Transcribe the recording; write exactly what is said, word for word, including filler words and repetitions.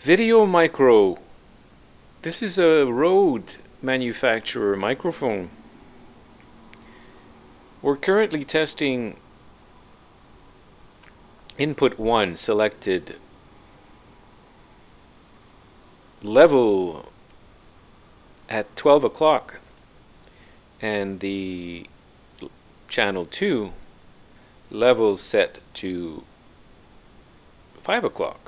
Video Micro. This is a Rode manufacturer microphone. We're currently testing input one selected level at twelve o'clock and the channel two level set to five o'clock.